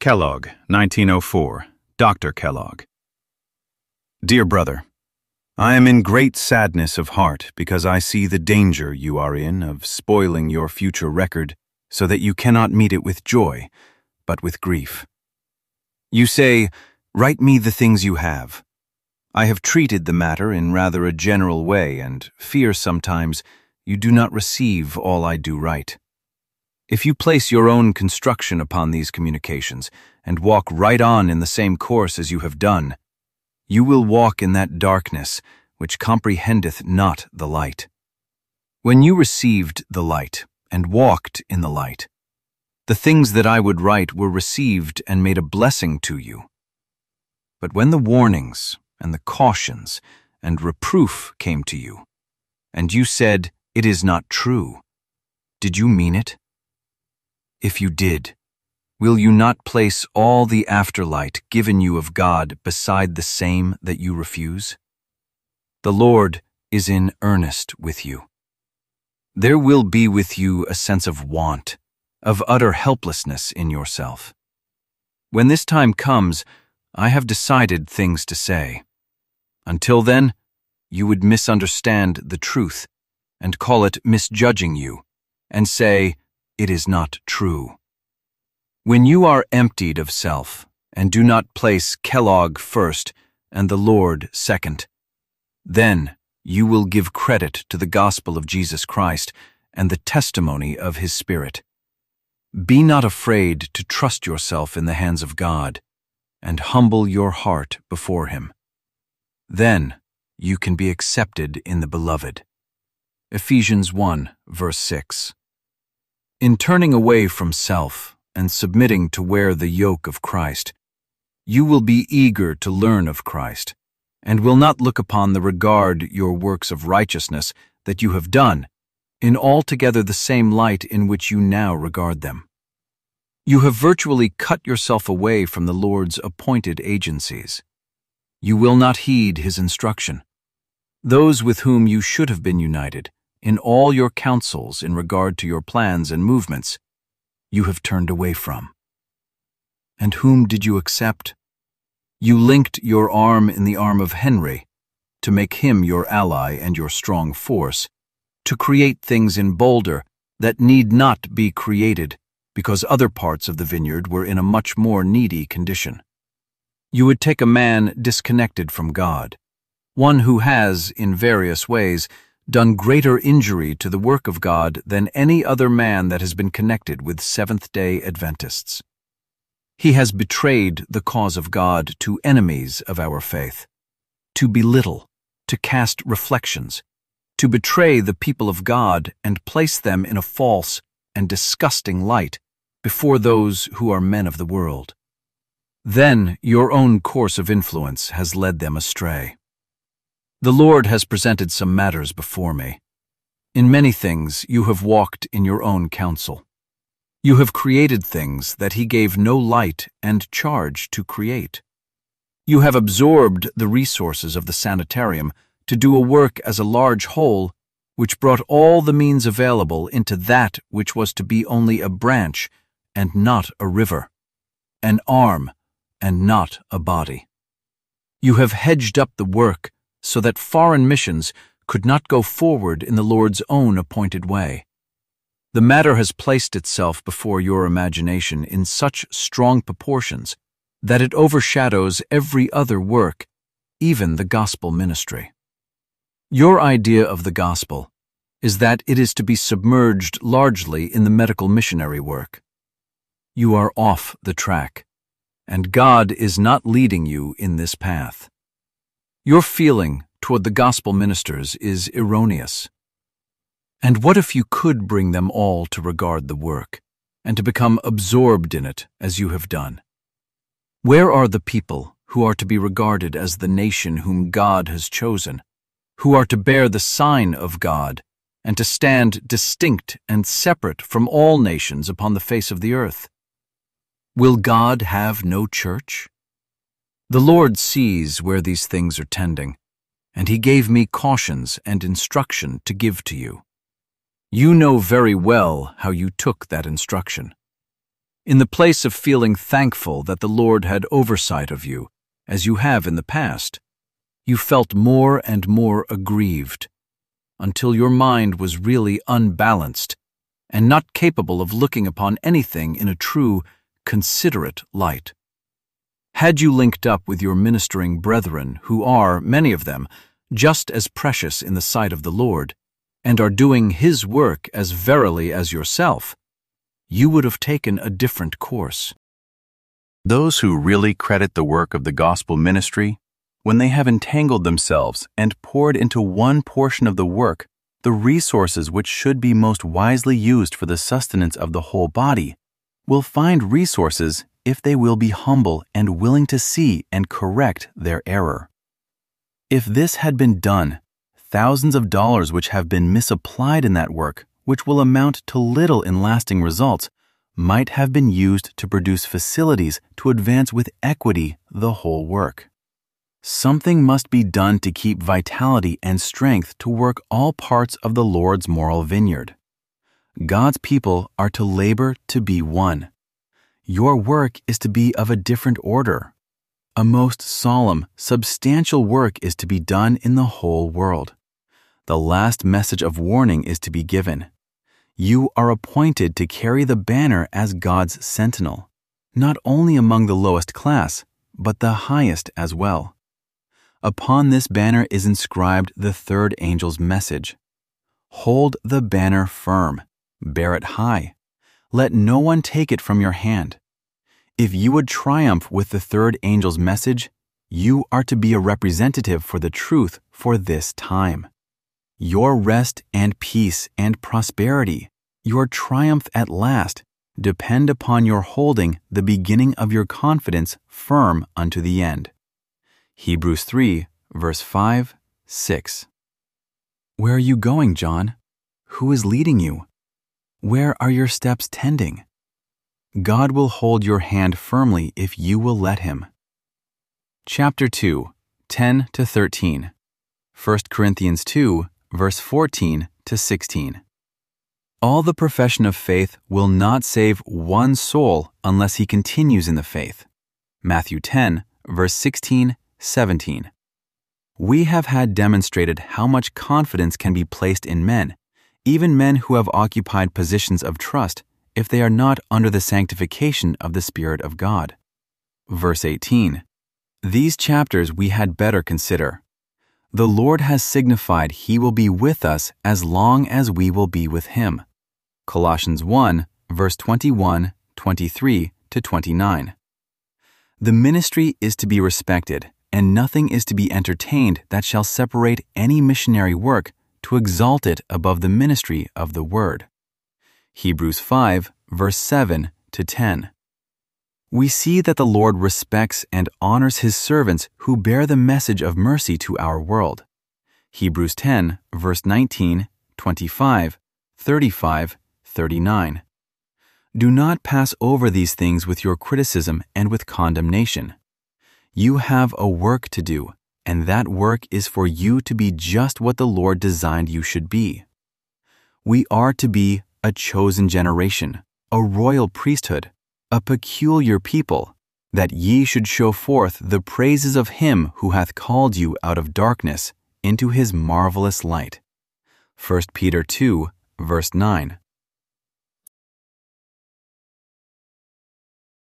Kellogg, 1904. Dr. Kellogg. Dear brother, I am in great sadness of heart because I see the danger you are in of spoiling your future record so that you cannot meet it with joy, but with grief. You say, "Write me the things you have." I have treated the matter in rather a general way and fear sometimes you do not receive all I do write. If you place your own construction upon these communications and walk right on in the same course as you have done, you will walk in that darkness which comprehendeth not the light. When you received the light and walked in the light, the things that I would write were received and made a blessing to you. But when the warnings and the cautions and reproof came to you, and you said, "It is not true," did you mean it? If you did, will you not place all the afterlight given you of God beside the same that you refuse? The Lord is in earnest with you. There will be with you a sense of want, of utter helplessness in yourself. When this time comes, I have decided things to say. Until then, you would misunderstand the truth and call it misjudging you, and say, "It is not true." When you are emptied of self and do not place Kellogg first and the Lord second, then you will give credit to the gospel of Jesus Christ and the testimony of His Spirit. Be not afraid to trust yourself in the hands of God and humble your heart before Him. Then you can be accepted in the Beloved. Ephesians 1, verse 6. In turning away from self and submitting to wear the yoke of Christ, you will be eager to learn of Christ, and will not look upon the regard your works of righteousness that you have done in altogether the same light in which you now regard them. You have virtually cut yourself away from the Lord's appointed agencies. You will not heed His instruction. Those with whom you should have been united in all your counsels in regard to your plans and movements, you have turned away from. And whom did you accept? You linked your arm in the arm of Henry, to make him your ally and your strong force, to create things in Boulder that need not be created because other parts of the vineyard were in a much more needy condition. You would take a man disconnected from God, one who has, in various ways, done greater injury to the work of God than any other man that has been connected with Seventh-day Adventists. He has betrayed the cause of God to enemies of our faith, to belittle, to cast reflections, to betray the people of God and place them in a false and disgusting light before those who are men of the world. Then your own course of influence has led them astray. The Lord has presented some matters before me. In many things you have walked in your own counsel. You have created things that He gave no light and charge to create. You have absorbed the resources of the sanitarium to do a work as a large whole, which brought all the means available into that which was to be only a branch and not a river, an arm and not a body. You have hedged up the work so that foreign missions could not go forward in the Lord's own appointed way. The matter has placed itself before your imagination in such strong proportions that it overshadows every other work, even the gospel ministry. Your idea of the gospel is that it is to be submerged largely in the medical missionary work. You are off the track, and God is not leading you in this path. Your feeling toward the gospel ministers is erroneous. And what if you could bring them all to regard the work, and to become absorbed in it as you have done? Where are the people who are to be regarded as the nation whom God has chosen, who are to bear the sign of God, and to stand distinct and separate from all nations upon the face of the earth? Will God have no church? The Lord sees where these things are tending, and He gave me cautions and instruction to give to you. You know very well how you took that instruction. In the place of feeling thankful that the Lord had oversight of you, as you have in the past, you felt more and more aggrieved, until your mind was really unbalanced and not capable of looking upon anything in a true, considerate light. Had you linked up with your ministering brethren, who are, many of them, just as precious in the sight of the Lord, and are doing His work as verily as yourself, you would have taken a different course. Those who really credit the work of the gospel ministry, when they have entangled themselves and poured into one portion of the work the resources which should be most wisely used for the sustenance of the whole body, will find resources if they will be humble and willing to see and correct their error. If this had been done, thousands of dollars which have been misapplied in that work, which will amount to little in lasting results, might have been used to produce facilities to advance with equity the whole work. Something must be done to keep vitality and strength to work all parts of the Lord's moral vineyard. God's people are to labor to be one. Your work is to be of a different order. A most solemn, substantial work is to be done in the whole world. The last message of warning is to be given. You are appointed to carry the banner as God's sentinel, not only among the lowest class, but the highest as well. Upon this banner is inscribed the third angel's message. Hold the banner firm, bear it high. Let no one take it from your hand. If you would triumph with the third angel's message, you are to be a representative for the truth for this time. Your rest and peace and prosperity, your triumph at last, depend upon your holding the beginning of your confidence firm unto the end. Hebrews 3, verse 5, 6. Where are you going, John? Who is leading you? Where are your steps tending? God will hold your hand firmly if you will let Him. Chapter 2, 10 to 13. 1 Corinthians 2, verse 14 to 16. All the profession of faith will not save one soul unless he continues in the faith. Matthew 10, verse 16, 17. We have had demonstrated how much confidence can be placed in men, even men who have occupied positions of trust, if they are not under the sanctification of the Spirit of God. Verse 18. These chapters we had better consider. The Lord has signified He will be with us as long as we will be with Him. Colossians 1, verse 21, 23 to 29. The ministry is to be respected, and nothing is to be entertained that shall separate any missionary work to exalt it above the ministry of the Word. Hebrews 5, verse 7 to 10. We see that the Lord respects and honors His servants who bear the message of mercy to our world. Hebrews 10, verse 19, 25, 35, 39. Do not pass over these things with your criticism and with condemnation. You have a work to do, and that work is for you to be just what the Lord designed you should be. We are to be a chosen generation, a royal priesthood, a peculiar people, that ye should show forth the praises of Him who hath called you out of darkness into His marvelous light. 1 Peter 2, verse 9.